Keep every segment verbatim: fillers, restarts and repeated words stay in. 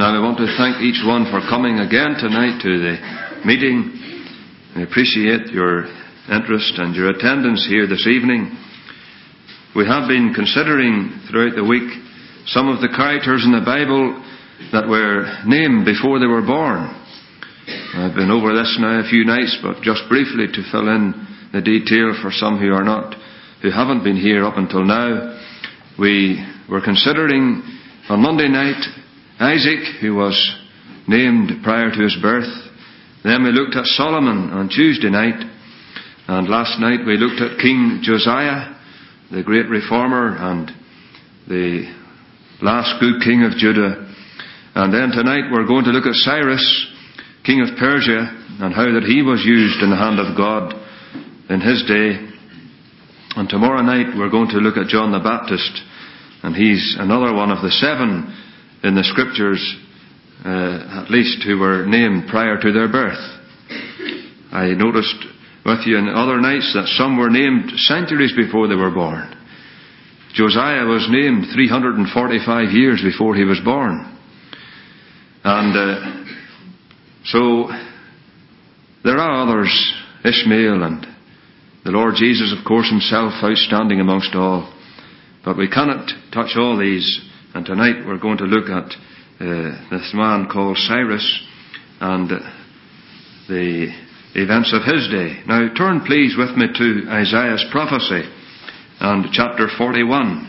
Now I want to thank each one for coming again tonight to the meeting. I appreciate your interest and your attendance here this evening. We have been considering throughout the week some of the characters in the Bible that were named before they were born. I've been over this now a few nights, but just briefly to fill in the detail for some who are not, who haven't been here up until now. We were considering on Monday night Isaac, who was named prior to his birth. Then we looked at Solomon on Tuesday night. And last night we looked at King Josiah, the great reformer and the last good king of Judah. And then tonight we're going to look at Cyrus, king of Persia, and how that he was used in the hand of God in his day. And tomorrow night we're going to look at John the Baptist, and he's another one of the seven in the Scriptures, uh, at least, who were named prior to their birth. I noticed with you in other nights that some were named centuries before they were born. Josiah was named three hundred forty-five years before he was born. And uh, so there are others, Ishmael and the Lord Jesus, of course, himself, outstanding amongst all. But we cannot touch all these. And tonight we're going to look at uh, this man called Cyrus and uh, the events of his day. Now turn please with me to Isaiah's prophecy and chapter forty-one.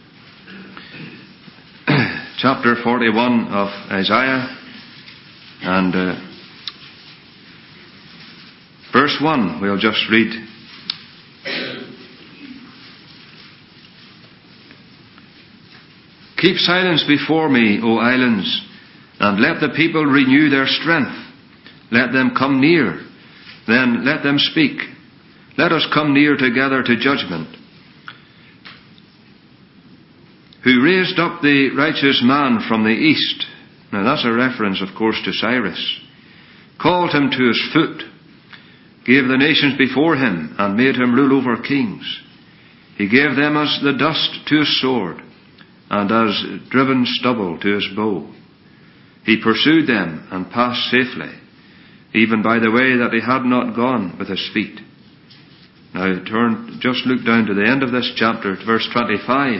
Chapter forty-one of Isaiah and uh, verse one, we'll just read. Keep silence before me, O islands, and let the people renew their strength. Let them come near, then let them speak. Let us come near together to judgment. Who raised up the righteous man from the east. Now that's a reference, of course, to Cyrus. Called him to his foot, gave the nations before him, and made him rule over kings. He gave them as the dust to his sword, and as driven stubble to his bow. He pursued them and passed safely, even by the way that he had not gone with his feet. Now turn, just look down to the end of this chapter, verse twenty-five.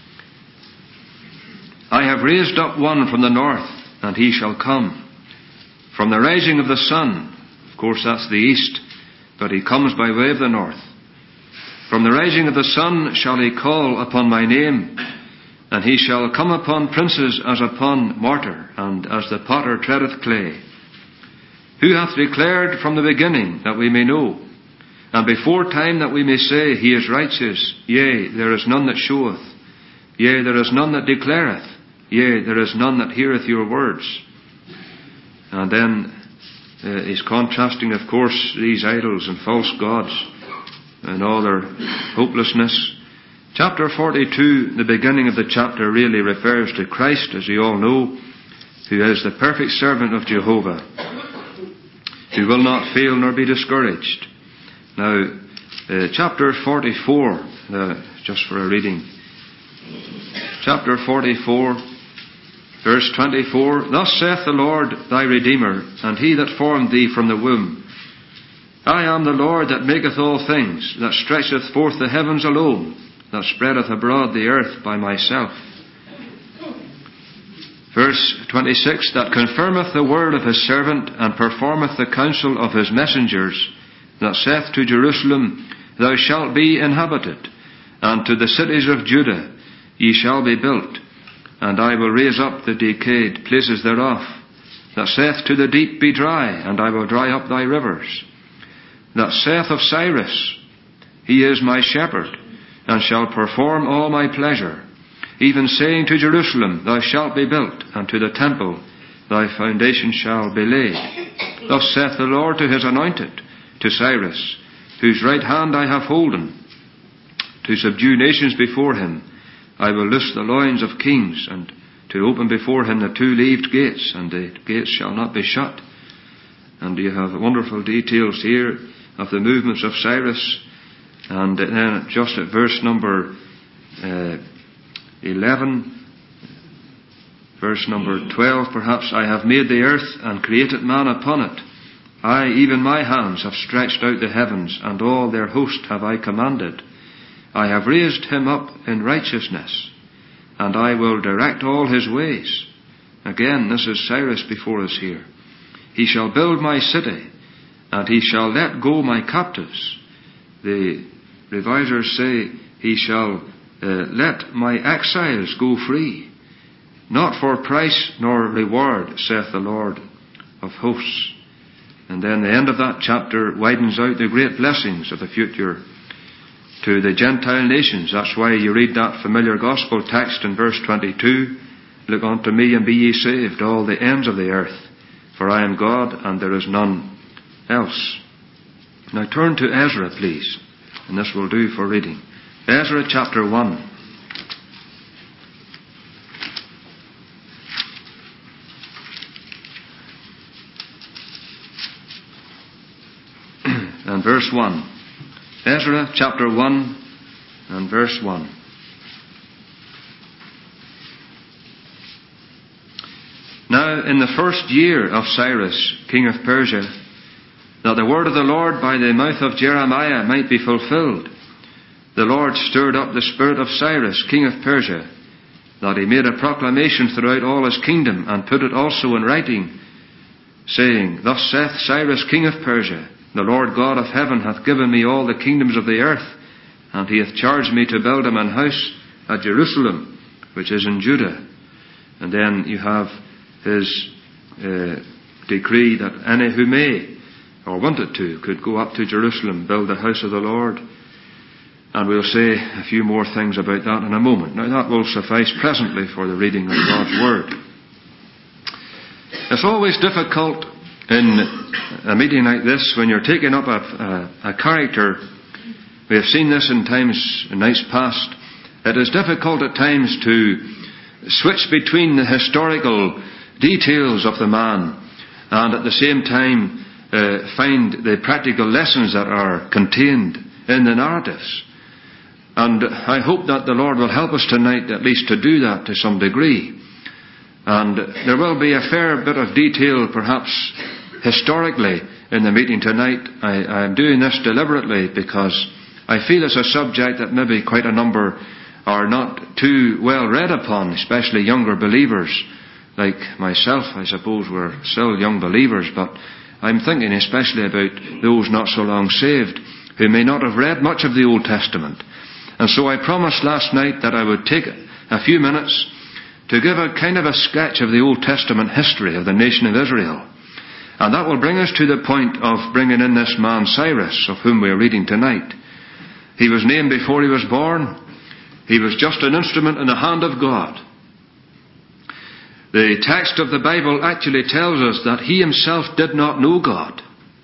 I have raised up one from the north, and he shall come. From the rising of the sun, of course that's the east, but he comes by way of the north. From the rising of the sun shall he call upon my name, and he shall come upon princes as upon mortar, and as the potter treadeth clay. Who hath declared from the beginning, that we may know, and before time that we may say, he is righteous, yea, there is none that showeth, yea, there is none that declareth, yea, there is none that heareth your words. And then uh, he's contrasting, of course, these idols and false gods and all their hopelessness. Chapter forty-two, the beginning of the chapter, really refers to Christ, as you all know, who is the perfect servant of Jehovah, who will not fail nor be discouraged. Now, uh, chapter forty-four, uh, just for a reading. Chapter forty-four, verse twenty-four. Thus saith the Lord thy Redeemer, and he that formed thee from the womb. I am the Lord that maketh all things, that stretcheth forth the heavens alone, that spreadeth abroad the earth by myself. Verse twenty-six, that confirmeth the word of his servant, and performeth the counsel of his messengers, that saith to Jerusalem, thou shalt be inhabited, and to the cities of Judah, ye shall be built, and I will raise up the decayed places thereof, that saith to the deep, be dry, and I will dry up thy rivers. That saith of Cyrus, he is my shepherd, and shall perform all my pleasure, even saying to Jerusalem, thou shalt be built, and to the temple, thy foundation shall be laid. Thus saith the Lord to his anointed, to Cyrus, whose right hand I have holden, to subdue nations before him. I will loose the loins of kings, and to open before him the two-leaved gates, and the gates shall not be shut. And you have wonderful details here of the movements of Cyrus. And then just at verse number uh, eleven, verse number twelve perhaps. I have made the earth and created man upon it. I, even my hands, have stretched out the heavens, and all their host have I commanded. I have raised him up in righteousness, and I will direct all his ways. Again, this is Cyrus before us here. He shall build my city, and he shall let go my captives. The revisers say, he shall uh, let my exiles go free. Not for price nor reward, saith the Lord of hosts. And then the end of that chapter widens out the great blessings of the future to the Gentile nations. That's why you read that familiar gospel text in verse twenty-two. Look unto me and be ye saved, all the ends of the earth. For I am God and there is none else. Now turn to Ezra, please. And this will do for reading. Ezra chapter one. And verse one. Ezra chapter one and verse one. Now in the first year of Cyrus, king of Persia, that the word of the Lord by the mouth of Jeremiah might be fulfilled, the Lord stirred up the spirit of Cyrus, king of Persia, that he made a proclamation throughout all his kingdom, and put it also in writing, saying, Thus saith Cyrus, king of Persia, The Lord God of heaven hath given me all the kingdoms of the earth, and he hath charged me to build him an house at Jerusalem, which is in Judah. And then you have his uh, decree that any who may, or wanted to, could go up to Jerusalem, build the house of the Lord. And we'll say a few more things about that in a moment. Now that will suffice presently for the reading of God's Word. It's always difficult in a meeting like this when you're taking up a, a, a character. We have seen this in times, in nights past. It is difficult at times to switch between the historical details of the man and at the same time uh, find the practical lessons that are contained in the narratives. And I hope that the Lord will help us tonight at least to do that to some degree. And there will be a fair bit of detail perhaps historically in the meeting tonight. I, I am doing this deliberately because I feel it's a subject that maybe quite a number are not too well read upon, especially younger believers like myself. I suppose we're still young believers, but I'm thinking especially about those not so long saved who may not have read much of the Old Testament. And so I promised last night that I would take a few minutes to give a kind of a sketch of the Old Testament history of the nation of Israel. And that will bring us to the point of bringing in this man Cyrus, of whom we are reading tonight. He was named before he was born. He was just an instrument in the hand of God. The text of the Bible actually tells us that he himself did not know God.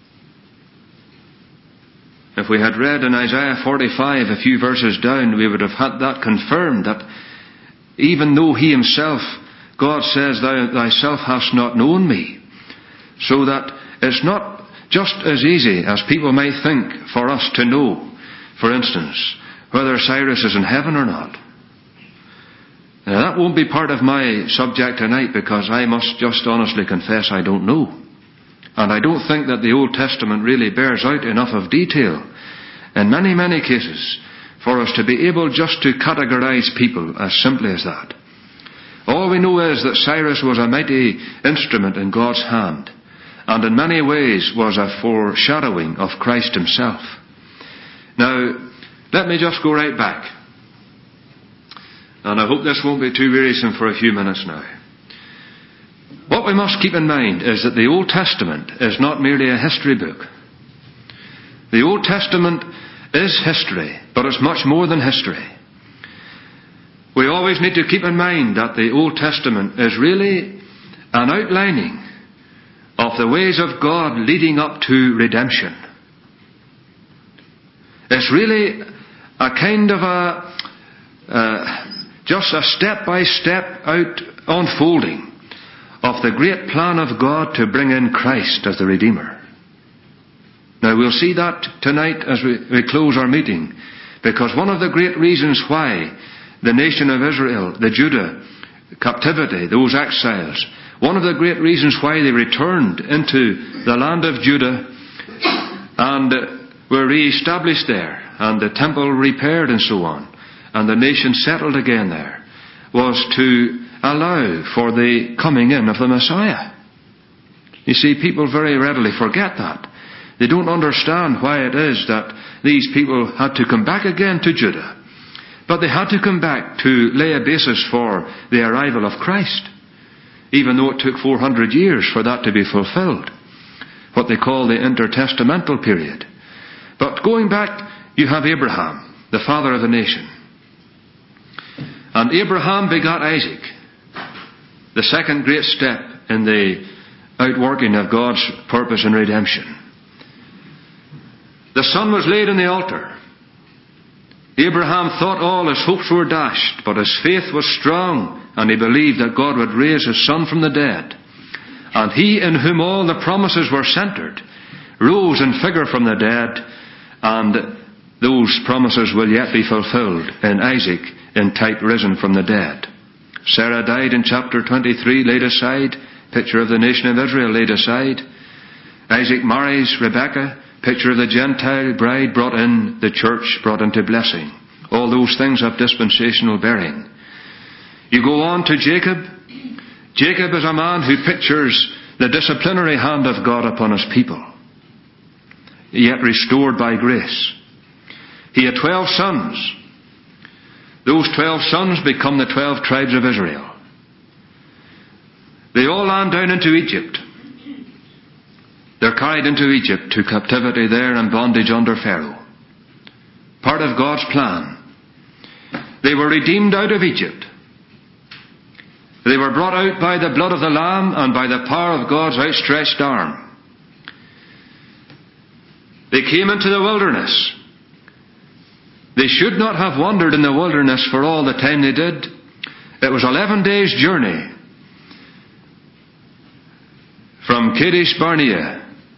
If we had read in Isaiah forty-five, a few verses down, we would have had that confirmed, that even though he himself, God says, Thou thyself hast not known me. So that it's not just as easy as people may think for us to know, for instance, whether Cyrus is in heaven or not. Now that won't be part of my subject tonight, because I must just honestly confess I don't know. And I don't think that the Old Testament really bears out enough of detail in many, many cases for us to be able just to categorize people as simply as that. All we know is that Cyrus was a mighty instrument in God's hand, and in many ways was a foreshadowing of Christ himself. Now, let me just go right back. And I hope this won't be too wearisome for a few minutes now. What we must keep in mind is that the Old Testament is not merely a history book. The Old Testament is history, but it's much more than history. We always need to keep in mind that the Old Testament is really an outlining of the ways of God leading up to redemption. It's really a kind of a uh, just a step-by-step out unfolding of the great plan of God to bring in Christ as the Redeemer. Now we'll see that tonight as we, we close our meeting, because one of the great reasons why the nation of Israel, the Judah, captivity, those exiles, one of the great reasons why they returned into the land of Judah and were re-established there, and the temple repaired and so on, and the nation settled again there, was to allow for the coming in of the Messiah. You see, people very readily forget that. They don't understand why it is that these people had to come back again to Judah. But they had to come back to lay a basis for the arrival of Christ, even though it took four hundred years for that to be fulfilled, what they call the intertestamental period. But going back, you have Abraham, the father of the nation. And Abraham begot Isaac, the second great step in the outworking of God's purpose and redemption. The son was laid on the altar. Abraham thought all his hopes were dashed, but his faith was strong, and he believed that God would raise his son from the dead. And he in whom all the promises were centered rose in figure from the dead, and those promises will yet be fulfilled in Isaac, in type risen from the dead. Sarah died in chapter twenty-three, laid aside, picture of the nation of Israel laid aside. Isaac marries Rebekah, picture of the Gentile bride brought in, the church brought into blessing. All those things have dispensational bearing. You go on to Jacob. Jacob is a man who pictures the disciplinary hand of God upon his people, yet restored by grace. He had twelve sons. Those twelve sons become the twelve tribes of Israel. They all land down into Egypt. They're carried into Egypt to captivity there and bondage under Pharaoh. Part of God's plan. They were redeemed out of Egypt. They were brought out by the blood of the Lamb and by the power of God's outstretched arm. They came into the wilderness. They should not have wandered in the wilderness for all the time they did. It was eleven days' journey from Kadesh Barnea.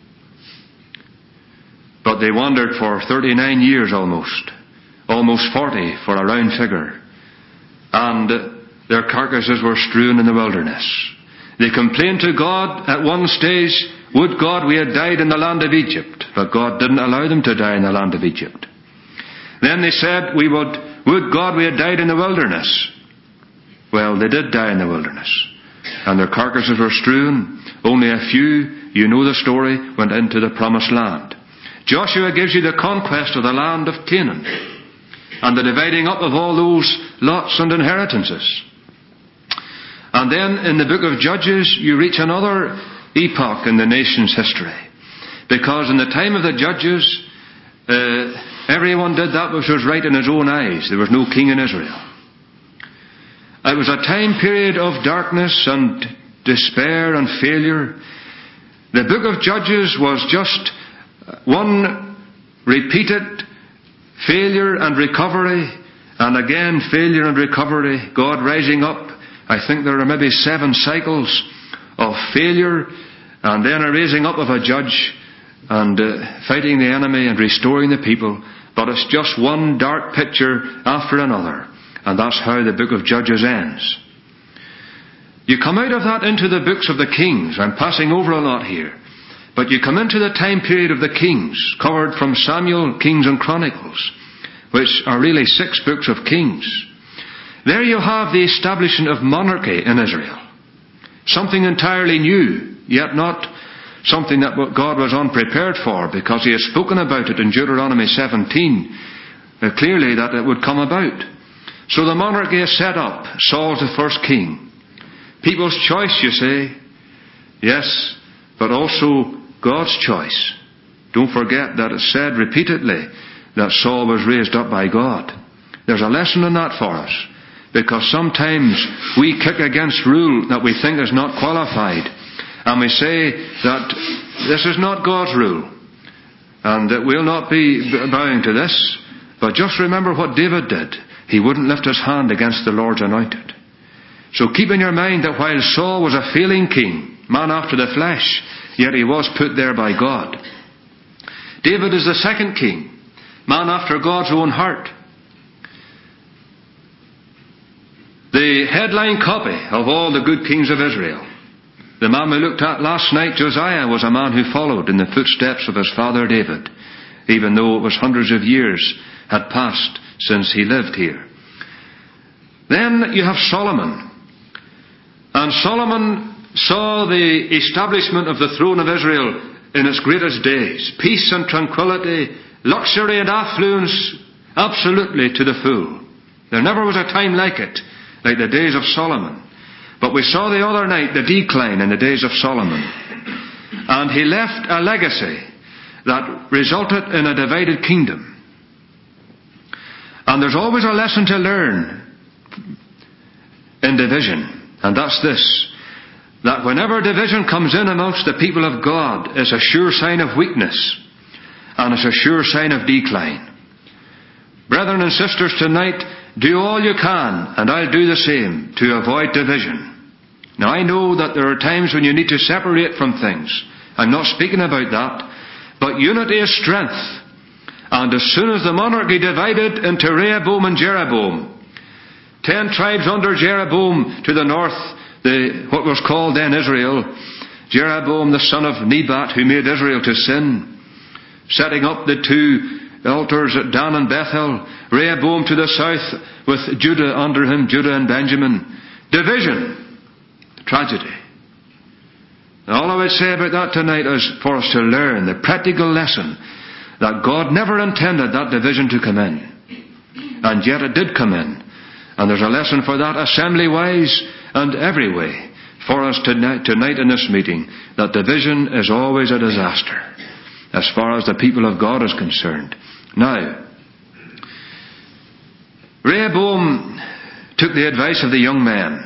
But they wandered for thirty-nine years almost. Almost forty for a round figure. And their carcasses were strewn in the wilderness. They complained to God at one stage, would God we had died in the land of Egypt. But God didn't allow them to die in the land of Egypt. Then they said, we would, would God we had died in the wilderness. Well, they did die in the wilderness. And their carcasses were strewn. Only a few, you know the story, went into the promised land. Joshua gives you the conquest of the land of Canaan and the dividing up of all those lots and inheritances. And then in the book of Judges you reach another epoch in the nation's history. Because in the time of the Judges, uh, everyone did that which was right in his own eyes. There was no king in Israel. It was a time period of darkness and despair and failure. The book of Judges was just one repeated failure and recovery, and again failure and recovery, God rising up. I think there are maybe seven cycles of failure, and then a raising up of a judge, and uh, fighting the enemy and restoring the people. But it's just one dark picture after another, and that's how the book of Judges ends. You come out of that into the books of the kings. I'm passing over a lot here. But you come into the time period of the kings, covered from Samuel, Kings and Chronicles, which are really six books of kings. There you have the establishment of monarchy in Israel. Something entirely new, yet not something that God was unprepared for, because He has spoken about it in Deuteronomy seventeen, uh, clearly that it would come about. So the monarchy is set up. Saul's the first king. People's choice, you say. Yes, but also God's choice. Don't forget that it's said repeatedly that Saul was raised up by God. There's a lesson in that for us, because sometimes we kick against rule that we think is not qualified, and we say that this is not God's rule, and that we'll not be bowing to this. But just remember what David did. He wouldn't lift his hand against the Lord's anointed. So keep in your mind that while Saul was a failing king, man after the flesh, yet he was put there by God. David is the second king, man after God's own heart. The the headline copy of all the good kings of Israel. The man we looked at last night, Josiah, was a man who followed in the footsteps of his father David, even though it was hundreds of years had passed since he lived here. Then you have Solomon. And Solomon saw the establishment of the throne of Israel in its greatest days. Peace and tranquility, luxury and affluence, absolutely to the full. There never was a time like it, like the days of Solomon. But we saw the other night the decline in the days of Solomon. And he left a legacy that resulted in a divided kingdom. And there's always a lesson to learn in division. And that's this: that whenever division comes in amongst the people of God, it's a sure sign of weakness. And it's a sure sign of decline. Brethren and sisters, tonight, do all you can, and I'll do the same, to avoid division. Now, I know that there are times when you need to separate from things. I'm not speaking about that. But unity is strength. And as soon as the monarchy divided into Rehoboam and Jeroboam, ten tribes under Jeroboam to the north, the what was called then Israel, Jeroboam the son of Nebat, who made Israel to sin, setting up the two altars at Dan and Bethel, Rehoboam to the south with Judah under him, Judah and Benjamin. Division. Tragedy. Now, all I would say about that tonight is for us to learn the practical lesson that God never intended that division to come in. And yet it did come in. And there's a lesson for that assembly-wise and every way for us tonight, tonight in this meeting, that division is always a disaster as far as the people of God is concerned. Now, Rehoboam took the advice of the young men.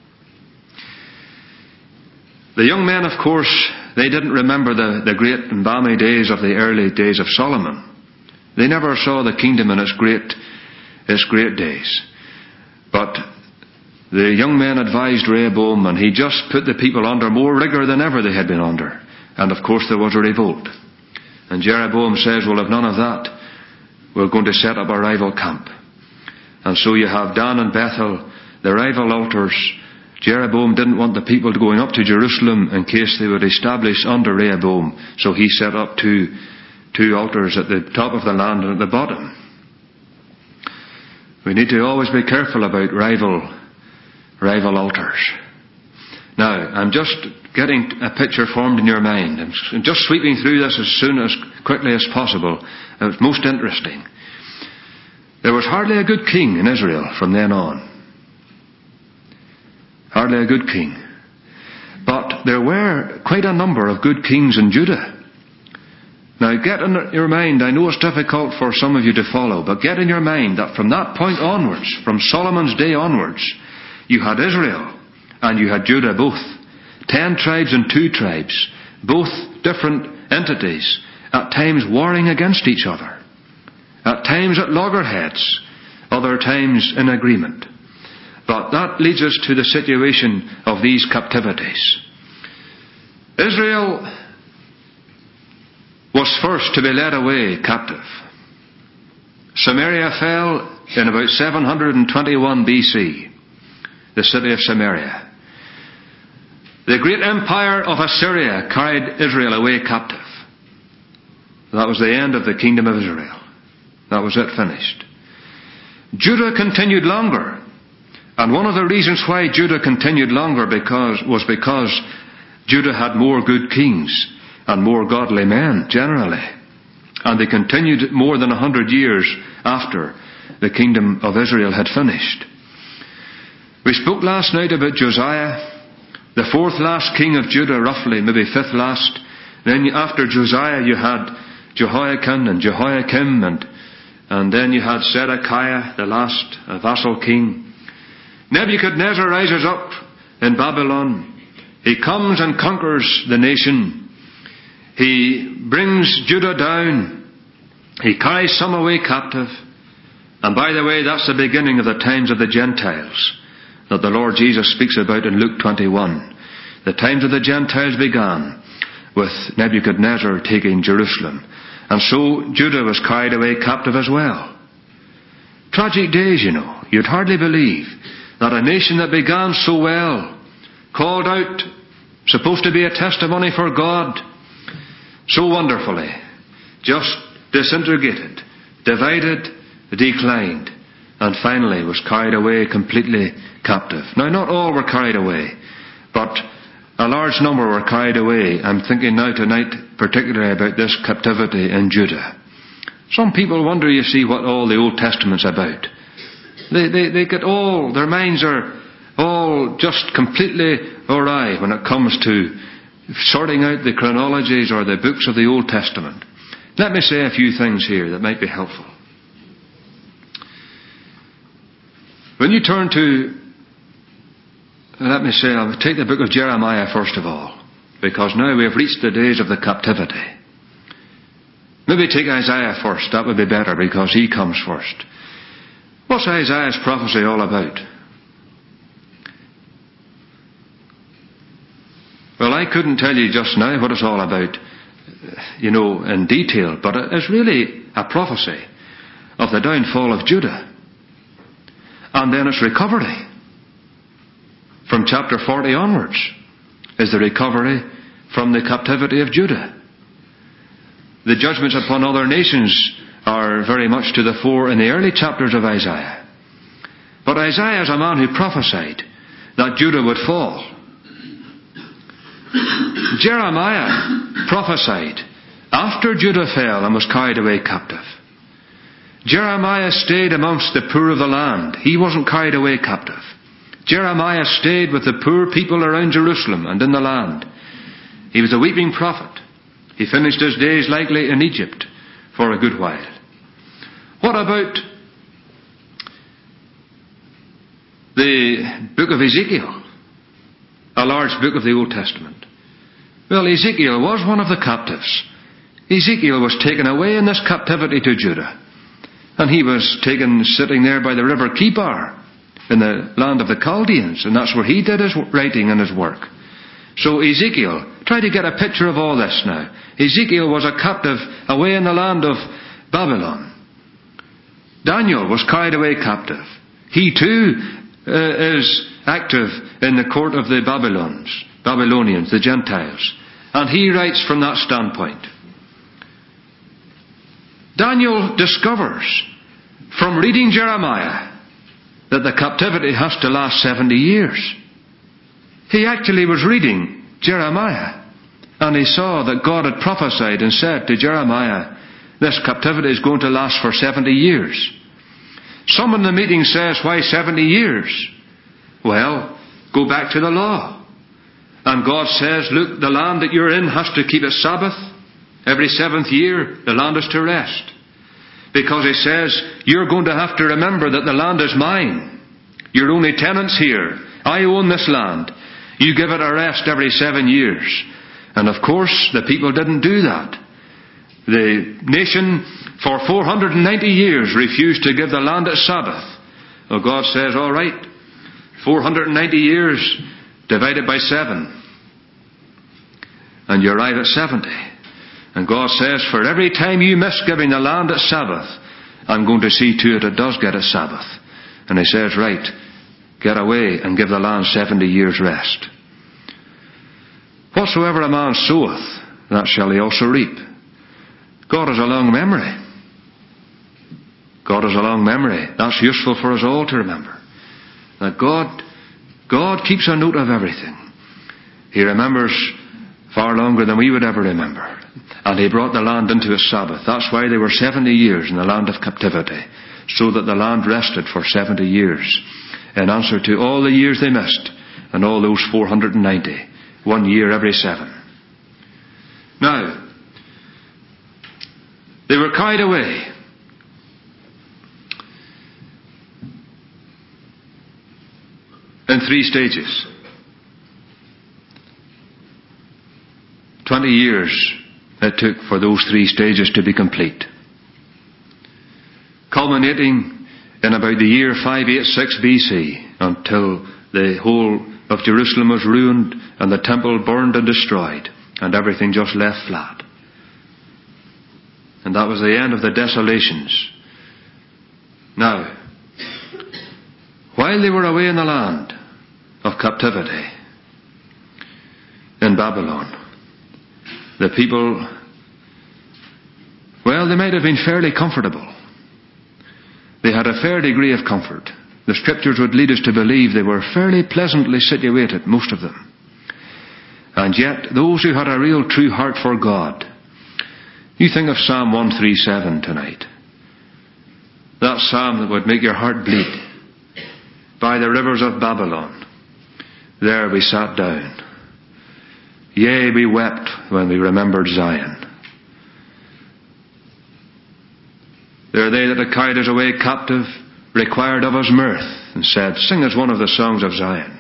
The young men, of course, they didn't remember the, the great and balmy days of the early days of Solomon. They never saw the kingdom in its great, its great days. But the young men advised Rehoboam, and he just put the people under more rigour than ever they had been under. And of course there was a revolt. And Jeroboam says, well, if none of that, we're going to set up a rival camp. And so you have Dan and Bethel, the rival altars. Jeroboam didn't want the people going up to Jerusalem in case they would establish under Rehoboam. So he set up two, two altars at the top of the land and at the bottom. We need to always be careful about rival, rival altars. Now, I'm just getting a picture formed in your mind. I'm just sweeping through this as soon as quickly as possible. It's most interesting. There was hardly a good king in Israel from then on. Hardly a good king. But there were quite a number of good kings in Judah. Now get in your mind, I know it's difficult for some of you to follow, but get in your mind that from that point onwards, from Solomon's day onwards, you had Israel and you had Judah both. Ten tribes and two tribes, both different entities, at times warring against each other. At times at loggerheads, other times in agreement. But that leads us to the situation of these captivities. Israel was first to be led away captive. Samaria fell in about seven hundred twenty-one B C, the city of Samaria. The great empire of Assyria carried Israel away captive. That was the end of the kingdom of Israel. That was it, finished. Judah continued longer. And one of the reasons why Judah continued longer because, was because Judah had more good kings and more godly men, generally. And they continued more than a hundred years after the kingdom of Israel had finished. We spoke last night about Josiah, the fourth last king of Judah, roughly, maybe fifth last. Then after Josiah you had Jehoiakim and Jehoiakim, and, and then you had Zedekiah, the last vassal king. Nebuchadnezzar rises up in Babylon. He comes and conquers the nation. He brings Judah down. He carries some away captive. And by the way, that's the beginning of the times of the Gentiles that the Lord Jesus speaks about in Luke twenty-one. The times of the Gentiles began with Nebuchadnezzar taking Jerusalem. And so Judah was carried away captive as well. Tragic days, you know. You'd hardly believe that a nation that began so well, called out, supposed to be a testimony for God, so wonderfully, just disintegrated, divided, declined, and finally was carried away completely captive. Now, not all were carried away, but a large number were carried away. I'm thinking now tonight particularly about this captivity in Judah. Some people wonder, you see, what all the Old Testament's about. They, they, they get all, their minds are all just completely awry when it comes to sorting out the chronologies or the books of the Old Testament. Let me say a few things here that might be helpful. When you turn to, let me say, I'll take the book of Jeremiah first of all, because now we have reached the days of the captivity. Maybe take Isaiah first, that would be better, because he comes first. What's Isaiah's prophecy all about? Well, I couldn't tell you just now what it's all about, you know, in detail, but it's really a prophecy of the downfall of Judah, and then its recovery. From chapter forty onwards is the recovery from the captivity of Judah. The judgments upon other nations are very much to the fore in the early chapters of Isaiah. But Isaiah is a man who prophesied that Judah would fall. Jeremiah prophesied after Judah fell and was carried away captive. Jeremiah stayed amongst the poor of the land. He wasn't carried away captive. Jeremiah stayed with the poor people around Jerusalem and in the land. He was a weeping prophet. He finished his days likely in Egypt for a good while. What about the book of Ezekiel? A large book of the Old Testament. Well, Ezekiel was one of the captives. Ezekiel was taken away in this captivity to Judah. And he was taken sitting there by the river Chebar in the land of the Chaldeans. And that's where he did his writing and his work. So Ezekiel, try to get a picture of all this now. Ezekiel was a captive away in the land of Babylon. Daniel was carried away captive. He too uh, is active in the court of the Babylons, Babylonians, the Gentiles. And he writes from that standpoint. Daniel discovers from reading Jeremiah that the captivity has to last seventy years. He actually was reading Jeremiah, and he saw that God had prophesied and said to Jeremiah, this captivity is going to last for seventy years. Some in the meeting says, why seventy years? Well, go back to the law. And God says, look, the land that you're in has to keep its Sabbath. Every seventh year, the land is to rest. Because he says, you're going to have to remember that the land is mine. You're only tenants here. I own this land. You give it a rest every seven years. And of course, the people didn't do that. The nation, for four hundred ninety years, refused to give the land its Sabbath. Well, God says, all right, four hundred ninety years divided by seven. And you arrive at seventy. And God says, for every time you miss giving the land its Sabbath, I'm going to see to it it does get its Sabbath. And he says, right, get away and give the land seventy years rest. Whatsoever a man soweth, that shall he also reap. God has a long memory. God has a long memory. That's useful for us all to remember. That God, God keeps a note of everything. He remembers far longer than we would ever remember. And he brought the land into his Sabbath. That's why they were seventy years in the land of captivity. So that the land rested for seventy years. In answer to all the years they missed. And all those four hundred ninety. One year every seven. Now, they were carried away. In three stages. Twenty years it took for those three stages to be complete. Culminating in about the year five eighty-six B C, until the whole of Jerusalem was ruined and the temple burned and destroyed and everything just left flat. And that was the end of the desolations. Now, while they were away in the land of captivity in Babylon, the people, well, they might have been fairly comfortable. They had a fair degree of comfort. The Scriptures would lead us to believe they were fairly pleasantly situated, most of them. And yet, those who had a real true heart for God, you think of Psalm one thirty-seven tonight. That psalm that would make your heart bleed. By the rivers of Babylon, there we sat down. Yea, we wept when we remembered Zion. There are they that had carried us away captive, required of us mirth, and said, sing us one of the songs of Zion.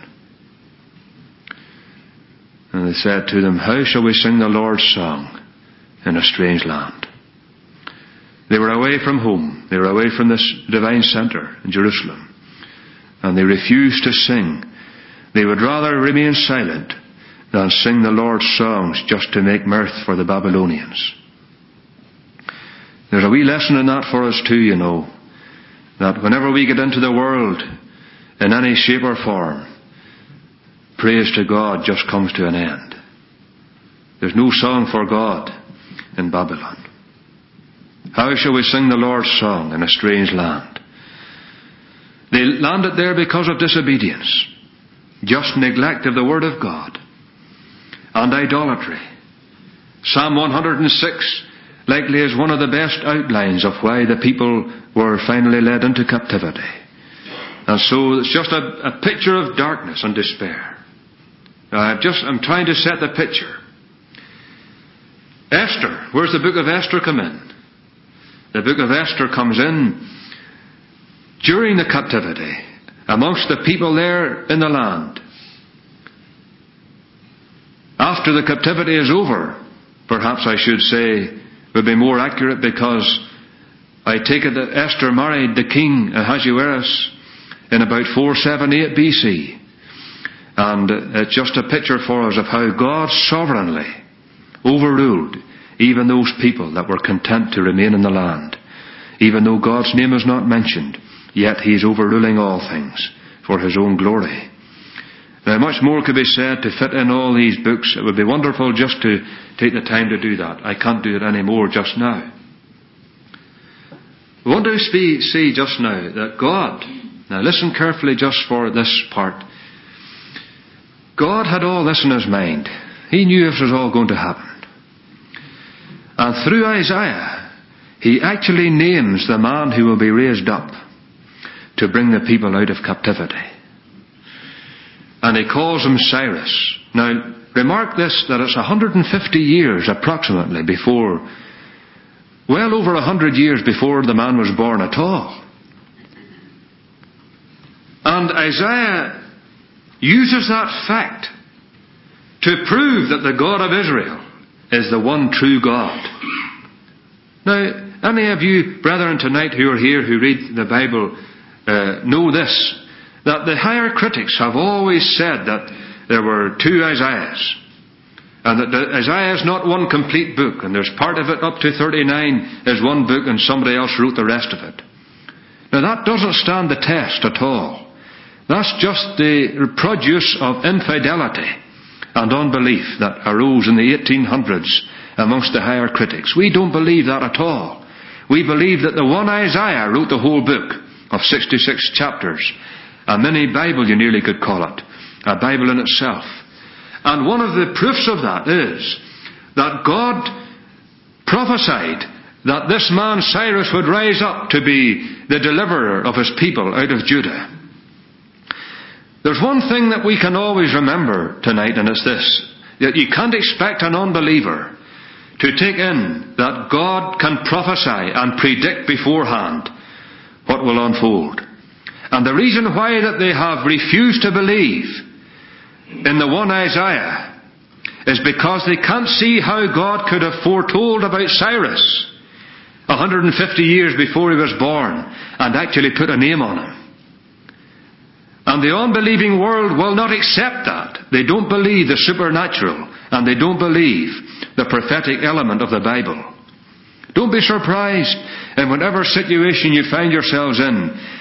And they said to them, how shall we sing the Lord's song in a strange land? They were away from home. They were away from this divine centre in Jerusalem. And they refused to sing. They would rather remain silent than sing the Lord's songs just to make mirth for the Babylonians. There's a wee lesson in that for us too, you know, that whenever we get into the world in any shape or form, praise to God just comes to an end. There's no song for God in Babylon. How shall we sing the Lord's song in a strange land? They landed there because of disobedience, just neglect of the Word of God, and idolatry. Psalm one hundred six likely is one of the best outlines of why the people were finally led into captivity. And so it's just a, a picture of darkness and despair. Now I've just, I'm trying to set the picture. Esther, where's the book of Esther come in? The book of Esther comes in during the captivity, amongst the people there in the land. After the captivity is over, perhaps I should say, would be more accurate, because I take it that Esther married the king Ahasuerus in about four seventy-eight B C. And it's just a picture for us of how God sovereignly overruled even those people that were content to remain in the land. Even though God's name is not mentioned, yet He is overruling all things for His own glory. Now, much more could be said to fit in all these books. It would be wonderful just to take the time to do that. I can't do it any more just now. We want to see just now that God, now listen carefully just for this part. God had all this in His mind. He knew this was all going to happen. And through Isaiah, He actually names the man who will be raised up to bring the people out of captivity. And He calls him Cyrus. Now, remark this, that it's one hundred fifty years approximately before, well over one hundred years before the man was born at all. And Isaiah uses that fact to prove that the God of Israel is the one true God. Now, any of you brethren tonight who are here who read the Bible uh, know this, that the higher critics have always said that there were two Isaiahs, and that Isaiah is not one complete book, and there's part of it up to thirty-nine is one book and somebody else wrote the rest of it. Now that doesn't stand the test at all. That's just the produce of infidelity and unbelief that arose in the eighteen hundreds amongst the higher critics. We don't believe that at all. We believe that the one Isaiah wrote the whole book of sixty-six chapters. A mini Bible, you nearly could call it. A Bible in itself. And one of the proofs of that is that God prophesied that this man Cyrus would rise up to be the deliverer of His people out of Judah. There's one thing that we can always remember tonight, and it's this, that you can't expect an unbeliever to take in that God can prophesy and predict beforehand what will unfold. And the reason why that they have refused to believe in the one Isaiah is because they can't see how God could have foretold about Cyrus one hundred fifty years before he was born and actually put a name on him. And the unbelieving world will not accept that. They don't believe the supernatural, and they don't believe the prophetic element of the Bible. Don't be surprised in whatever situation you find yourselves in,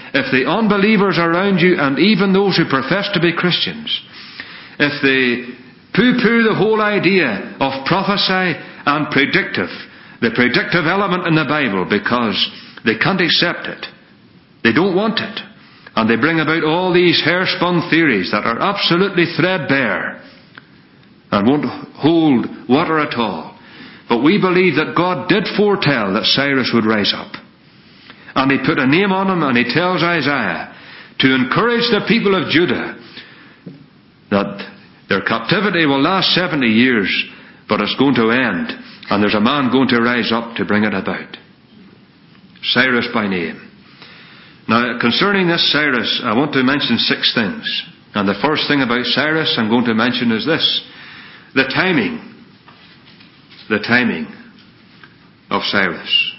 if the unbelievers around you, and even those who profess to be Christians, if they poo-poo the whole idea of prophecy and predictive, the predictive element in the Bible, because they can't accept it, they don't want it, and they bring about all these hair-spun theories that are absolutely threadbare and won't hold water at all. But we believe that God did foretell that Cyrus would rise up. And He put a name on him, and He tells Isaiah to encourage the people of Judah that their captivity will last seventy years, but it's going to end, and there's a man going to rise up to bring it about. Cyrus by name. Now, concerning this Cyrus, I want to mention six things. And the first thing about Cyrus I'm going to mention is this: the timing. The timing of Cyrus.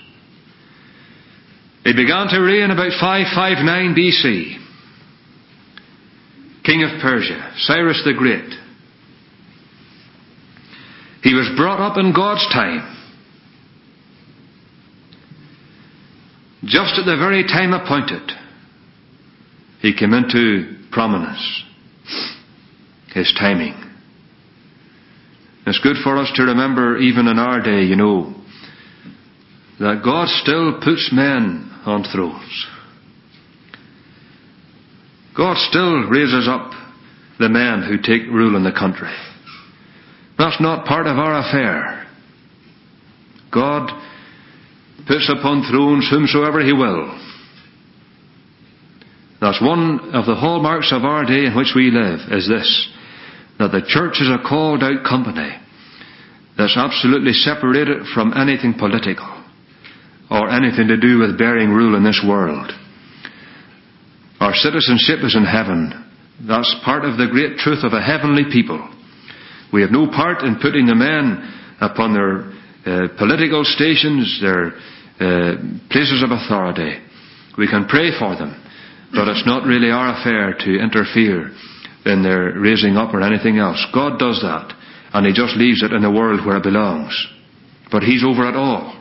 He began to reign about five fifty-nine B C. King of Persia, Cyrus the Great. He was brought up in God's time. Just at the very time appointed, he came into prominence. His timing. It's good for us to remember, even in our day, you know, that God still puts men on thrones. God still raises up the men who take rule in the country. That's not part of our affair. God puts upon thrones whomsoever He will. That's one of the hallmarks of our day in which we live, is this: that the church is a called out company that's absolutely separated from anything political or anything to do with bearing rule in this world. Our citizenship is in heaven. That's part of the great truth of a heavenly people. We have no part in putting the men upon their uh, political stations, their uh, places of authority. We can pray for them, but it's not really our affair to interfere in their raising up or anything else. God does that, and He just leaves it in the world where it belongs. But He's over it all.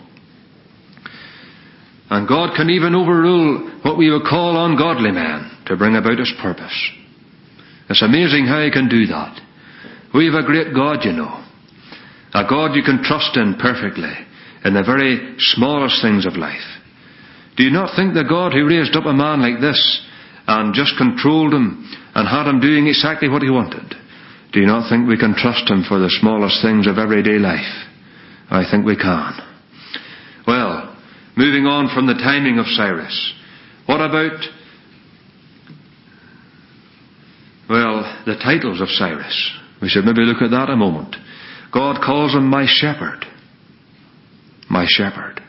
And God can even overrule what we would call ungodly men to bring about His purpose. It's amazing how He can do that. We have a great God, you know. A God you can trust in perfectly in the very smallest things of life. Do you not think the God who raised up a man like this and just controlled him and had him doing exactly what He wanted, do you not think we can trust Him for the smallest things of everyday life? I think we can. Well, moving on from the timing of Cyrus, what about, well, the titles of Cyrus? We should maybe look at that a moment. God calls him my shepherd. My shepherd.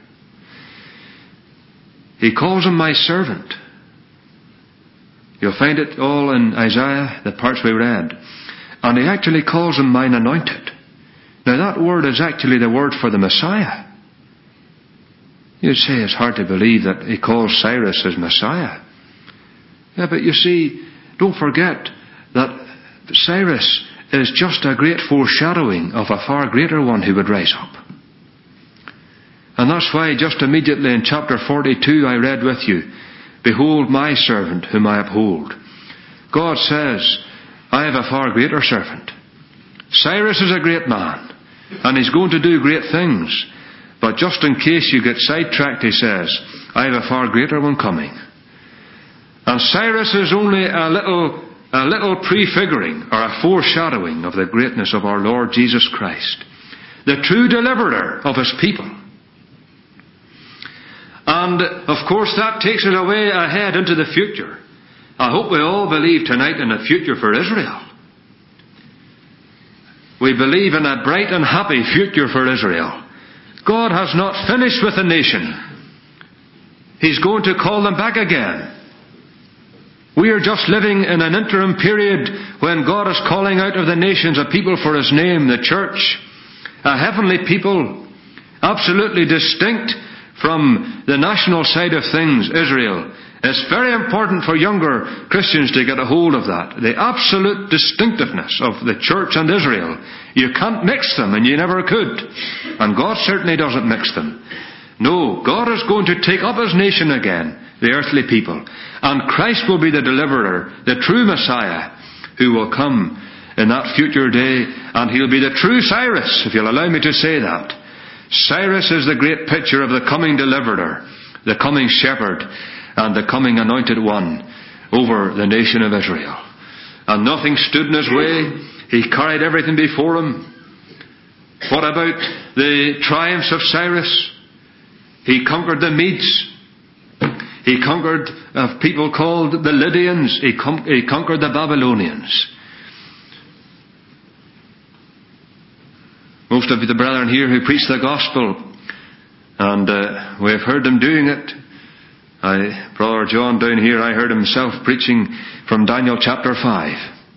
He calls him my servant. You'll find it all in Isaiah, the parts we read. And He actually calls him mine anointed. Now that word is actually the word for the Messiah. You'd say it's hard to believe that He calls Cyrus his Messiah. Yeah, but you see, don't forget that Cyrus is just a great foreshadowing of a far greater one who would rise up. And that's why just immediately in chapter forty-two I read with you, behold my servant whom I uphold. God says, I have a far greater servant. Cyrus is a great man, and he's going to do great things. But just in case you get sidetracked, He says, I have a far greater one coming. And Cyrus is only a little a little prefiguring or a foreshadowing of the greatness of our Lord Jesus Christ, the true deliverer of His people. And of course that takes us away ahead into the future. I hope we all believe tonight in a future for Israel. We believe in a bright and happy future for Israel. God has not finished with the nation. He's going to call them back again. We are just living in an interim period when God is calling out of the nations a people for His name, the church, a heavenly people, absolutely distinct from the national side of things, Israel. It's very important for younger Christians to get a hold of that. The absolute distinctiveness of the church and Israel. You can't mix them, and you never could. And God certainly doesn't mix them. No, God is going to take up His nation again, the earthly people. And Christ will be the deliverer, the true Messiah, who will come in that future day. And He'll be the true Cyrus, if you'll allow me to say that. Cyrus is the great picture of the coming deliverer, the coming shepherd, and the coming anointed one over the nation of Israel. And nothing stood in His way. He carried everything before Him. What about the triumphs of Cyrus? He conquered the Medes. He conquered a people called the Lydians. He, com- he conquered the Babylonians. Most of the brethren here who preach the gospel, and uh, we have heard them doing it. I, Brother John down here, I heard himself preaching from Daniel chapter five.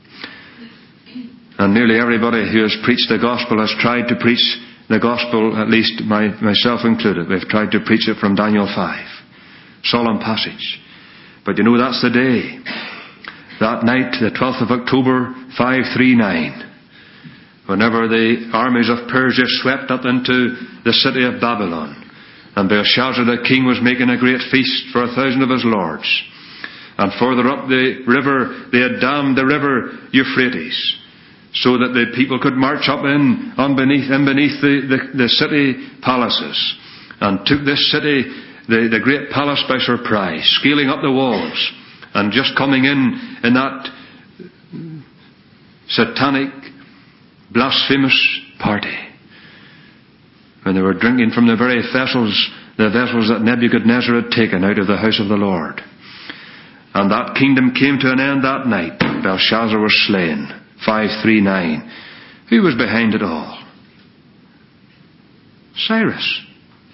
And nearly everybody who has preached the gospel has tried to preach the gospel, at least my, myself included. We've tried to preach it from Daniel five. Solemn passage. But you know, that's the day. That night, the twelfth of October, five thirty-nine. Whenever the armies of Persia swept up into the city of Babylon, and Belshazzar the king was making a great feast for a thousand of his lords. And further up the river, they had dammed the river Euphrates, so that the people could march up in, on beneath, in beneath the, the, the city palaces, and took this city, the, the great palace, by surprise, scaling up the walls, and just coming in, in that satanic, blasphemous party, when they were drinking from the very vessels, the vessels that Nebuchadnezzar had taken out of the house of the Lord. And that kingdom came to an end that night. Belshazzar was slain. five thirty-nine. Who was behind it all? Cyrus.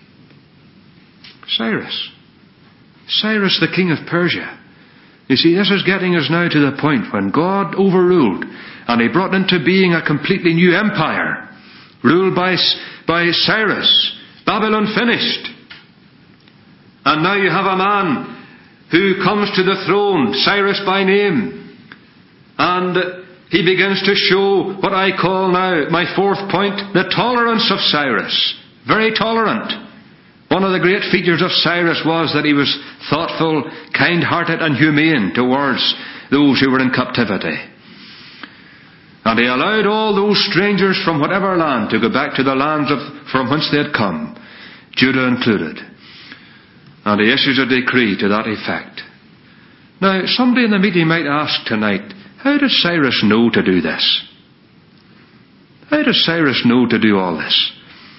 Cyrus. Cyrus, the king of Persia. You see, this is getting us now to the point when God overruled, and He brought into being a completely new empire, ruled by, by Cyrus. Babylon finished. And now you have a man who comes to the throne, Cyrus by name. And he begins to show what I call now, my fourth point, the tolerance of Cyrus. Very tolerant. One of the great features of Cyrus was that he was thoughtful, kind-hearted and humane towards those who were in captivity. And he allowed all those strangers from whatever land to go back to the lands of, from whence they had come, Judah included. And he issues a decree to that effect. Now, somebody in the meeting might ask tonight, how does Cyrus know to do this? How does Cyrus know to do all this?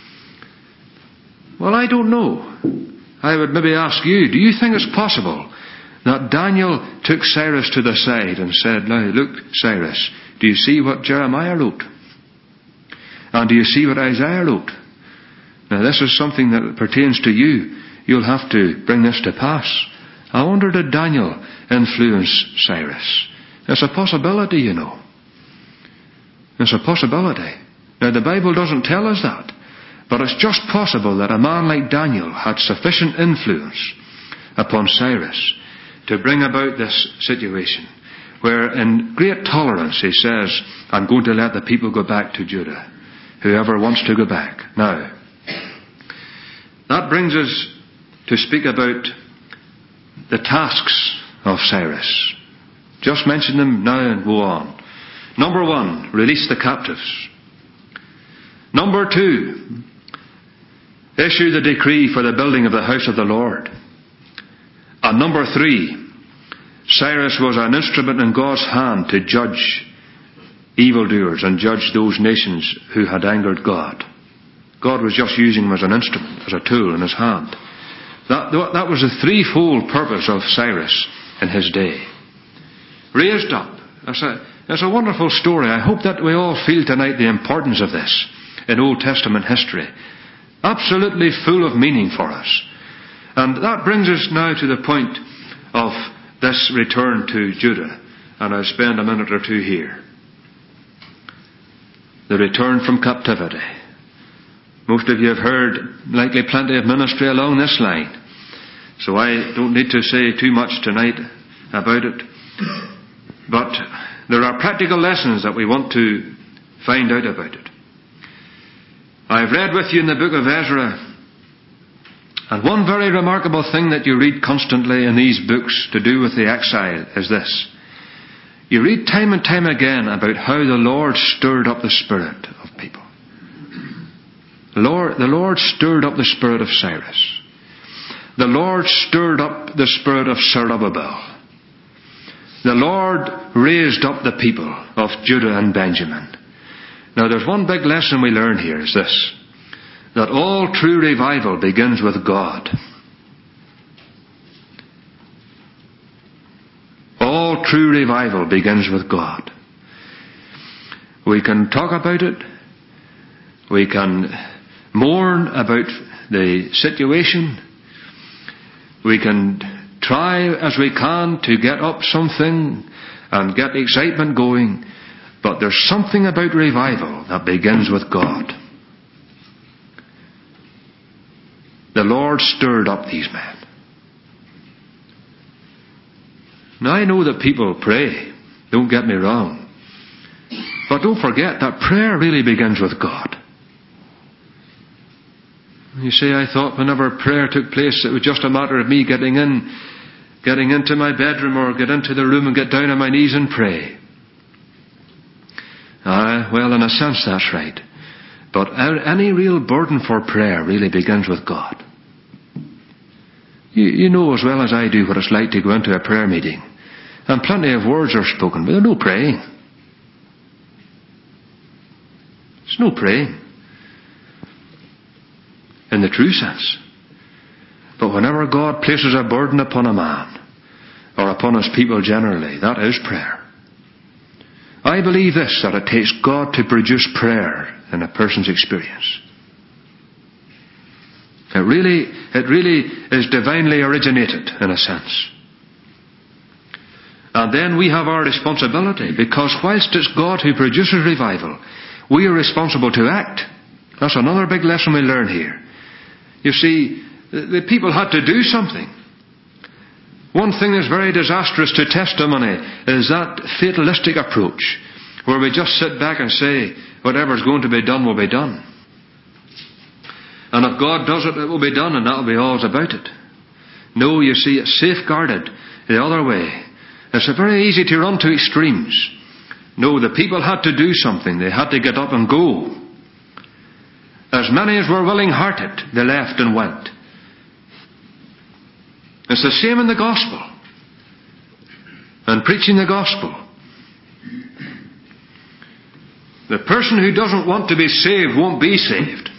Well, I don't know. I would maybe ask you, do you think it's possible that Daniel took Cyrus to the side and said, now look, Cyrus, do you see what Jeremiah wrote? And do you see what Isaiah wrote? Now this is something that pertains to you. You'll have to bring this to pass. I wonder, did Daniel influence Cyrus? It's a possibility, you know. It's a possibility. Now the Bible doesn't tell us that. But it's just possible that a man like Daniel had sufficient influence upon Cyrus to bring about this situation, where in great tolerance he says, I'm going to let the people go back to Judah, whoever wants to go back. Now, that brings us to speak about the tasks of Cyrus. Just mention them now and go on. Number one, release the captives. Number two, issue the decree for the building of the house of the Lord. And number three, Cyrus was an instrument in God's hand to judge evildoers and judge those nations who had angered God. God was just using him as an instrument, as a tool in his hand. That, that was the threefold purpose of Cyrus in his day. Raised up. That's a, that's a wonderful story. I hope that we all feel tonight the importance of this in Old Testament history. Absolutely full of meaning for us. And that brings us now to the point of this return to Judah. And I'll spend a minute or two here. The return from captivity. Most of you have heard likely plenty of ministry along this line. So I don't need to say too much tonight about it. But there are practical lessons that we want to find out about it. I've read with you in the book of Ezra And one very remarkable thing that you read constantly in these books to do with the exile is this. You read time and time again about how the Lord stirred up the spirit of people. The Lord, the Lord stirred up the spirit of Cyrus. The Lord stirred up the spirit of Zerubbabel. The Lord raised up the people of Judah and Benjamin. Now there's one big lesson we learn here is this. That all true revival begins with God. All true revival begins with God. We can talk about it. We can mourn about the situation. We can try as we can to get up something and get excitement going. But there's something about revival that begins with God. The Lord stirred up these men. Now I know that people pray. Don't get me wrong. But don't forget that prayer really begins with God. You see, I thought whenever prayer took place, it was just a matter of me getting in, getting into my bedroom or get into the room and get down on my knees and pray. Ah, well, in a sense, that's right. But any real burden for prayer really begins with God. You, you know as well as I do what it's like to go into a prayer meeting. And plenty of words are spoken, but there's no praying. There's no praying. In the true sense. But whenever God places a burden upon a man, or upon his people generally, that is prayer. I believe this, that it takes God to produce prayer in a person's experience. It really, it really is divinely originated, in a sense. And then we have our responsibility, because whilst it's God who produces revival, we are responsible to act. That's another big lesson we learn here. You see, the people had to do something. One thing that's very disastrous to testimony is that fatalistic approach, where we just sit back and say, whatever's going to be done will be done. And if God does it, it will be done, and that will be all about it. No, you see, it's safeguarded the other way. It's very easy to run to extremes. No, the people had to do something. They had to get up and go. As many as were willing-hearted, they left and went. It's the same in the gospel. And preaching the gospel. The person who doesn't want to be saved won't be saved.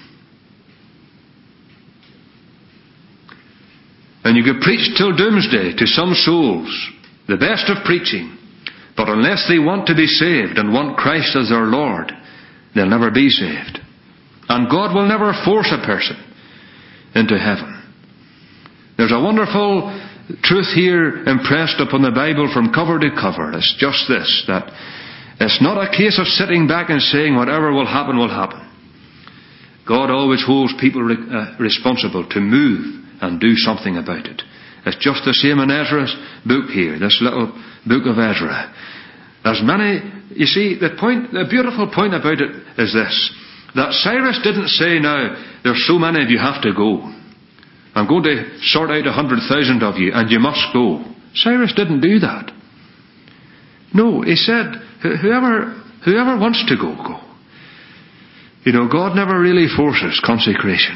And you could preach till doomsday to some souls, the best of preaching, but unless they want to be saved and want Christ as their Lord, they'll never be saved. And God will never force a person into heaven. There's a wonderful truth here impressed upon the Bible from cover to cover. It's just this, that it's not a case of sitting back and saying whatever will happen will happen. God always holds people re- uh, responsible to move and do something about it. It's just the same in Ezra's book here, this little book of Ezra. As many, you see, the point, the beautiful point about it is this, that Cyrus didn't say, now, there's so many of you have to go. I'm going to sort out a hundred thousand of you and you must go. Cyrus didn't do that. No, he said, whoever, whoever wants to go, go. You know, God never really forces consecration.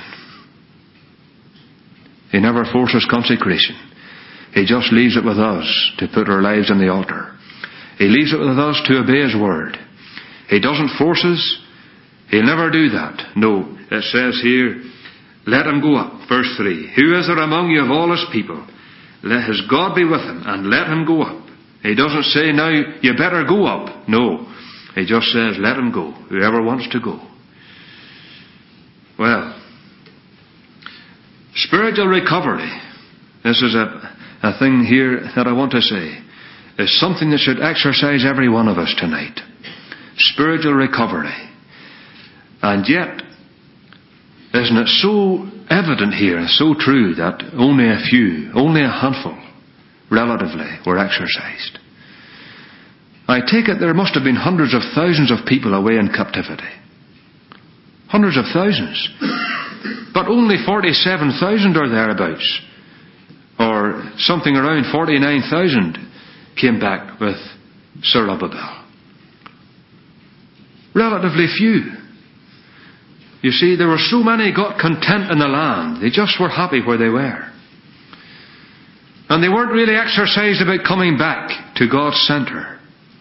He never forces consecration. He just leaves it with us to put our lives on the altar. He leaves it with us to obey His word. He doesn't force us. He'll never do that. No, it says here, let him go up. Verse three. Who is there among you of all his people? Let his God be with him, and let him go up. He doesn't say, now, you better go up. No. He just says, let him go. Whoever wants to go. Well, spiritual recovery. This is a, a thing here that I want to say. Is something that should exercise every one of us tonight. Spiritual recovery. And yet, isn't it so evident here and so true that only a few, only a handful, relatively, were exercised? I take it there must have been hundreds of thousands of people away in captivity. Hundreds of thousands. But only forty-seven thousand or thereabouts, or something around forty-nine thousand, came back with Zerubbabel. Relatively few. You see, there were so many got content in the land. They just were happy where they were. And they weren't really exercised about coming back to God's centre.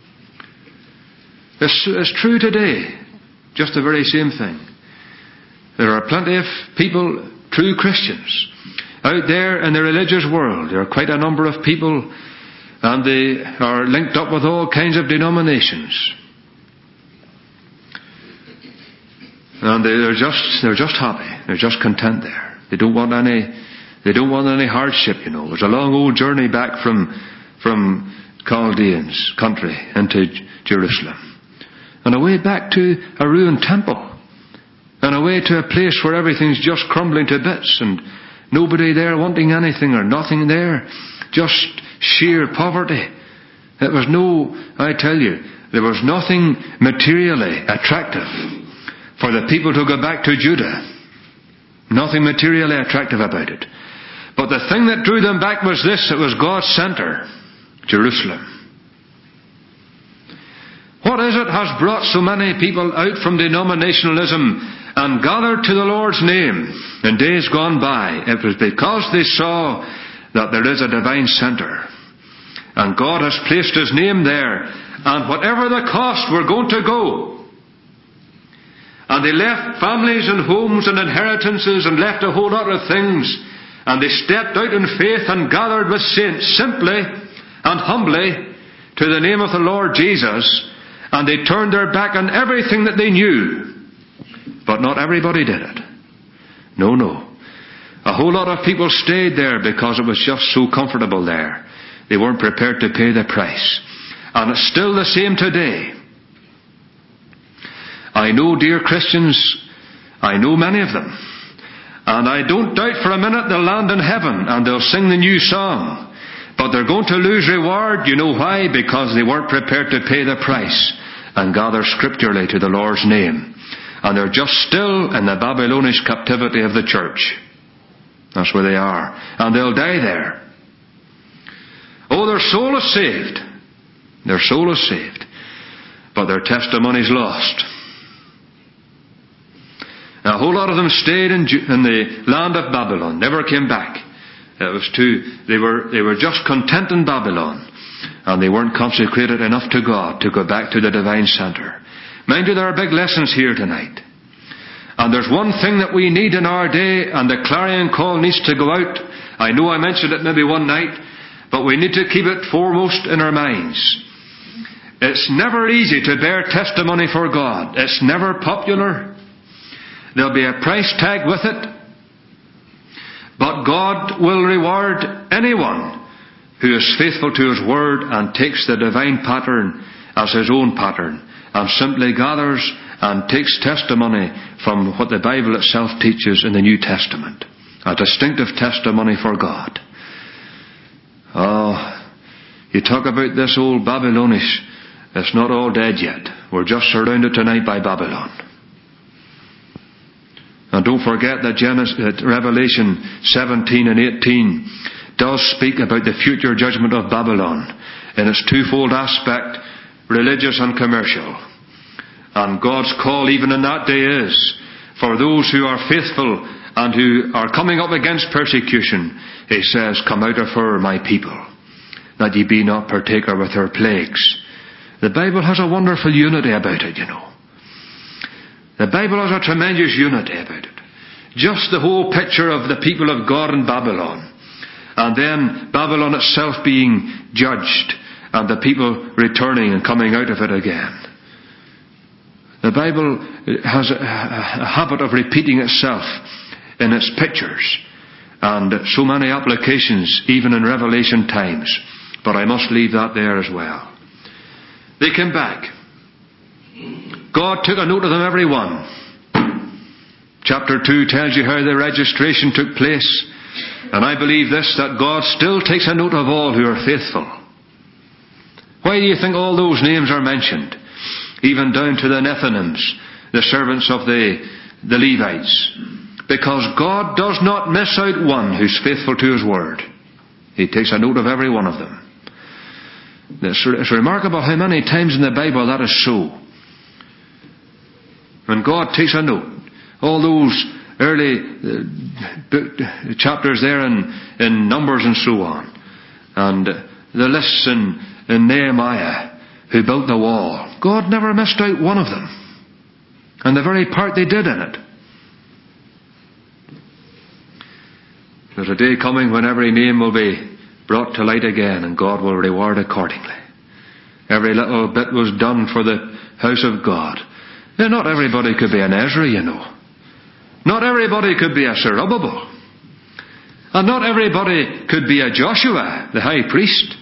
It's, it's true today. Just the very same thing. There are plenty of people, true Christians, out there in the religious world. There are quite a number of people, and they are linked up with all kinds of denominations. And they're just they're just happy. They're just content there. They don't want any they don't want any hardship, you know. There's a long old journey back from from Chaldeans country into Jerusalem. And away back to a ruined temple. And away to a place where everything's just crumbling to bits and nobody there wanting anything or nothing there. Just sheer poverty. It was no, I tell you, there was nothing materially attractive for the people to go back to Judah. Nothing materially attractive about it. But the thing that drew them back was this: it was God's centre, Jerusalem. What is it has brought so many people out from denominationalism and gathered to the Lord's name in days gone by? It was because they saw that there is a divine centre. And God has placed His name there. And whatever the cost, we're going to go. And they left families and homes and inheritances and left a whole lot of things. And they stepped out in faith and gathered with saints simply and humbly to the name of the Lord Jesus. And they turned their back on everything that they knew. But not everybody did it. No, no. A whole lot of people stayed there because it was just so comfortable there. They weren't prepared to pay the price. And it's still the same today. I know, dear Christians, I know many of them. And I don't doubt for a minute they'll land in heaven and they'll sing the new song. But they're going to lose reward. You know why? Because they weren't prepared to pay the price and gather scripturally to the Lord's name. And they're just still in the Babylonish captivity of the church. That's where they are. And they'll die there. Oh, their soul is saved. Their soul is saved. But their testimony's lost. A whole lot of them stayed in, in the land of Babylon. Never came back. It was too, they were, they were just content in Babylon. And they weren't consecrated enough to God to go back to the divine centre. Mind you, there are big lessons here tonight. And there's one thing that we need in our day, and the clarion call needs to go out. I know I mentioned it maybe one night, but we need to keep it foremost in our minds. It's never easy to bear testimony for God. It's never popular. There'll be a price tag with it. But God will reward anyone who is faithful to His word and takes the divine pattern as his own pattern and simply gathers and takes testimony from what the Bible itself teaches in the New Testament. A distinctive testimony for God. Oh, you talk about this old Babylonish. It's not all dead yet. We're just surrounded tonight by Babylon. And don't forget that Genesis, Revelation seventeen and eighteen does speak about the future judgment of Babylon in its twofold aspect, religious and commercial. And God's call even in that day is for those who are faithful and who are coming up against persecution. He says, "Come out of her, my people, that ye be not partaker with her plagues." The Bible has a wonderful unity about it, you know. The Bible has a tremendous unity about it. Just the whole picture of the people of God in Babylon. And then Babylon itself being judged and the people returning and coming out of it again. The Bible has a, a habit of repeating itself in its pictures. And so many applications even in Revelation times. But I must leave that there as well. They came back. God took a note of them, every one. Chapter two tells you how the registration took place. And I believe this, that God still takes a note of all who are faithful. Why do you think all those names are mentioned? Even down to the Nethinims, the servants of the, the Levites. because God does not miss out one who's faithful to His word. He takes a note of every one of them. It's, it's remarkable how many times in the Bible that is so. When God takes a note, all those early uh, chapters there in, in Numbers and so on, and the lists in, in Nehemiah who built the wall, God never missed out one of them, and the very part they did in it. There's a day coming when every name will be brought to light again, and God will reward accordingly. Every little bit was done for the house of God. Now, not everybody could be an Ezra, you know. Not everybody could be a Zerubbabel. And not everybody could be a Joshua, the high priest.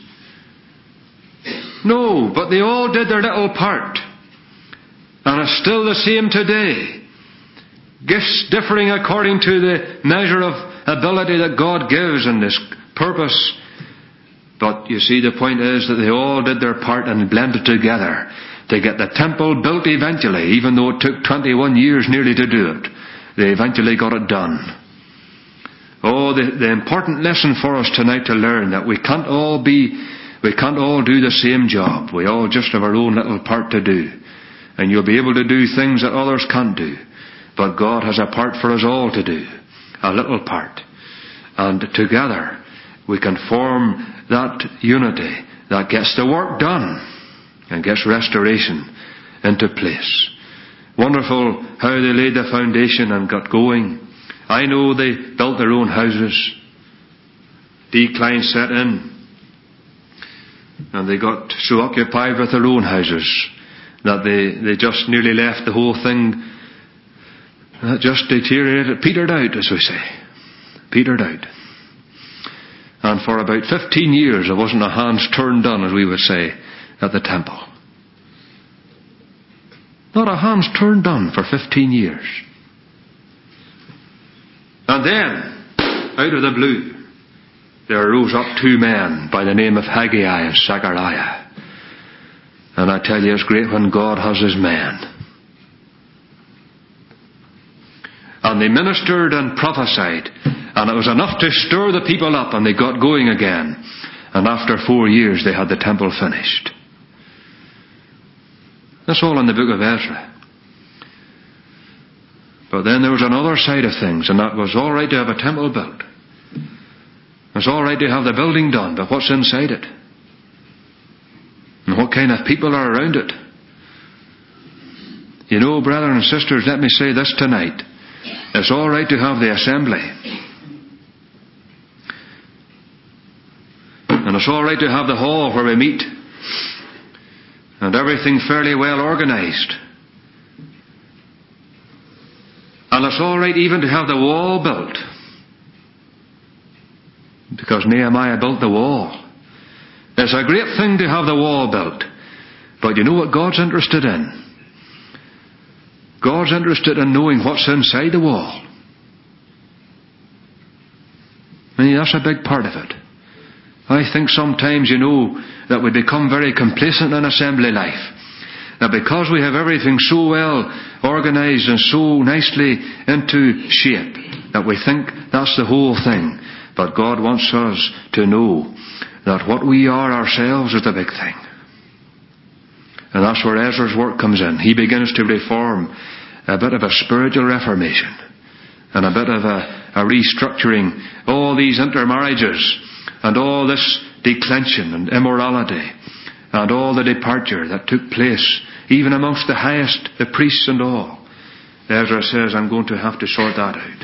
No, but they all did their little part. And it's still the same today. Gifts differing according to the measure of ability that God gives and His purpose. But you see, the point is that they all did their part and blended together to get the temple built eventually, even though it took twenty-one years nearly to do it. They eventually got it done. Oh, the, the important lesson for us tonight to learn that we can't all be, we can't all do the same job. We all just have our own little part to do. And you'll be able to do things that others can't do. But God has a part for us all to do. A little part. And together we can form that unity that gets the work done and gets restoration into place. Wonderful how they laid the foundation and got going. I know they built their own houses. Decline set in. And they got so occupied with their own houses that they, they just nearly left the whole thing. That just deteriorated, petered out, as we say. Petered out. And for about fifteen years there wasn't a hand's turn done, as we would say, at the temple. Not a hand's turn done for fifteen years. And then, out of the blue, there arose up two men by the name of Haggai and Zechariah. And I tell you, it's great when God has His men. And they ministered and prophesied, and it was enough to stir the people up, and they got going again. And after four years they had the temple finished. That's all in the book of Ezra. But then there was another side of things, and that was all right to have a temple built. It's all right to have the building done, but what's inside it? And what kind of people are around it? You know, brethren and sisters, let me say this tonight. It's all right to have the assembly. And it's all right to have the hall where we meet. And everything fairly well organised. And it's all right even to have the wall built. Because Nehemiah built the wall. It's a great thing to have the wall built. But you know what God's interested in? God's interested in knowing what's inside the wall. I mean, that's a big part of it. I think sometimes, you know, that we become very complacent in assembly life. That because we have everything so well organised and so nicely into shape, that we think that's the whole thing. But God wants us to know that what we are ourselves is the big thing. And that's where Ezra's work comes in. He begins to reform a bit of a spiritual reformation and a bit of a, a restructuring all these intermarriages and all this declension and immorality and all the departure that took place even amongst the highest, the priests and all. Ezra says, I'm going to have to sort that out.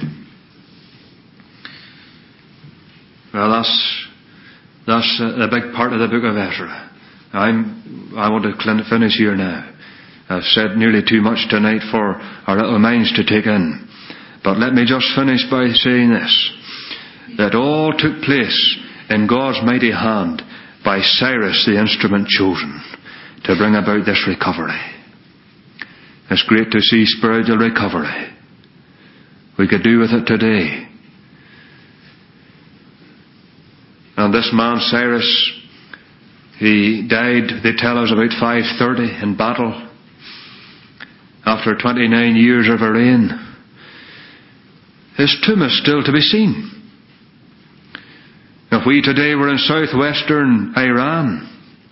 Well, that's that's a big part of the book of Ezra. I'm, I want to finish here now. I've said nearly too much tonight for our little minds to take in. But let me just finish by saying this. That all took place in God's mighty hand by Cyrus, the instrument chosen, to bring about this recovery. It's great to see spiritual recovery. We could do with it today. And this man Cyrus, he died, they tell us, about five thirty in battle, after twenty-nine years of a reign. his tomb is still to be seen. If we today were in southwestern Iran,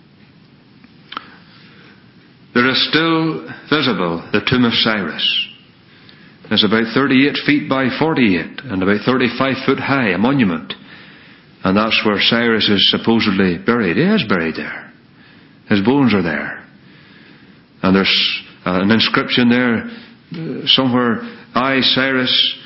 there is still visible the tomb of Cyrus. It's about thirty-eight feet by forty-eight and about thirty-five foot high, a monument. And that's where Cyrus is supposedly buried. He is buried there. His bones are there. And there's an inscription there somewhere, I, Cyrus,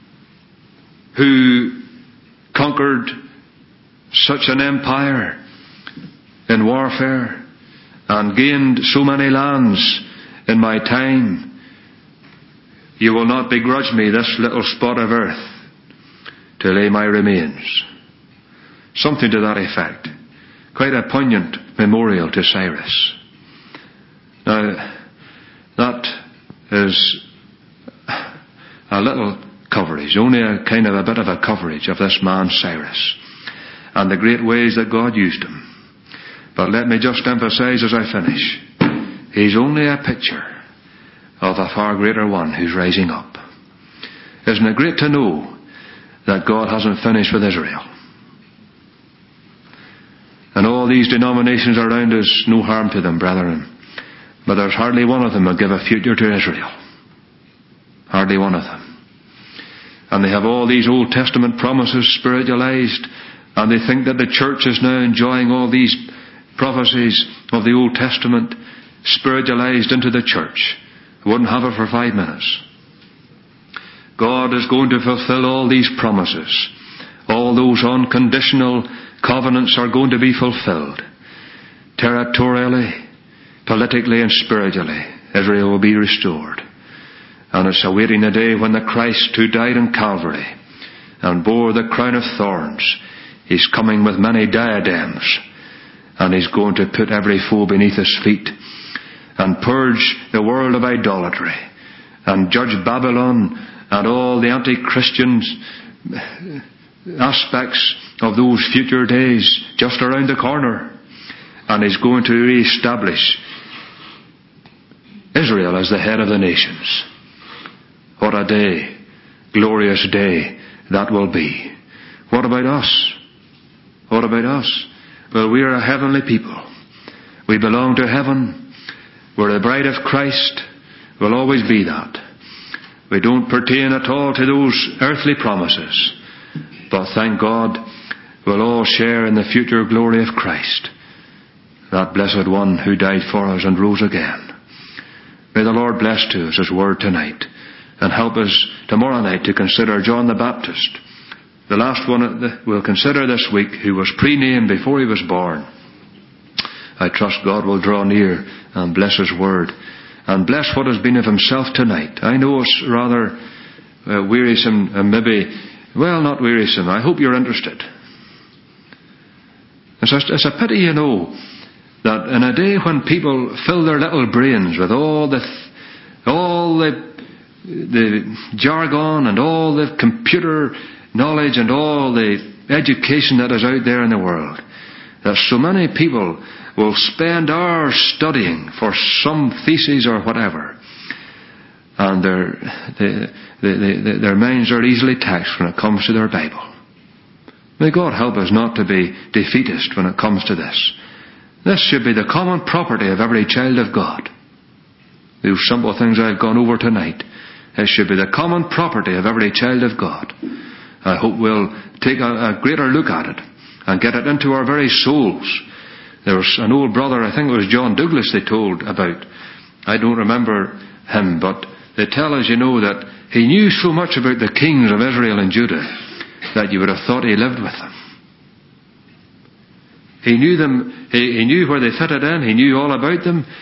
who conquered such an empire in warfare and gained so many lands in my time, you will not begrudge me this little spot of earth to lay my remains. Something to that effect. Quite a poignant memorial to Cyrus. Now, that is a little coverage, only a kind of a bit of a coverage of this man Cyrus and the great ways that God used him. But let me just emphasize as I finish, he's only a picture of a far greater one who's rising up. Isn't it great to know that God hasn't finished with Israel? And all these denominations around us, no harm to them, brethren. But there's hardly one of them will give a future to Israel. Hardly one of them. And they have all these Old Testament promises spiritualized, and they think that the church is now enjoying all these prophecies of the Old Testament spiritualized into the church. Wouldn't have it for five minutes. God is going to fulfill all these promises. All those unconditional covenants are going to be fulfilled. Territorially, politically and spiritually, Israel will be restored. And it's awaiting the day when the Christ who died on Calvary and bore the crown of thorns, he's coming with many diadems, and he's going to put every foe beneath his feet and purge the world of idolatry and judge Babylon and all the anti-Christian aspects of those future days just around the corner. And he's going to re-establish Israel as the head of the nations. What a day, glorious day that will be. What about us? What about us? Well, we are a heavenly people. We belong to heaven. We're the bride of Christ. We'll always be that. We don't pertain at all to those earthly promises. But thank God, we'll all share in the future glory of Christ, that blessed one who died for us and rose again. May the Lord bless to us His word tonight, and help us tomorrow night to consider John the Baptist, the last one we'll consider this week, who was pre-named before he was born. I trust God will draw near and bless His word, and bless what has been of Himself tonight. I know it's rather uh, wearisome and maybe, well, not wearisome. I hope you're interested. It's a, it's a pity, you know, that in a day when people fill their little brains with all the all the the jargon and all the computer knowledge and all the education that is out there in the world, that so many people will spend hours studying for some thesis or whatever, and their they, they, they, their minds are easily taxed when it comes to their Bible. May God help us not to be defeatist when it comes to this. This should be the common property of every child of God. Those simple things I've gone over tonight, it should be the common property of every child of God. I hope we'll take a, a greater look at it and get it into our very souls. There was an old brother, I think it was John Douglas, they told about. I don't remember him, but they tell us, you know, that he knew so much about the kings of Israel and Judah that you would have thought he lived with them. He knew them, he, he knew where they fitted in, he knew all about them,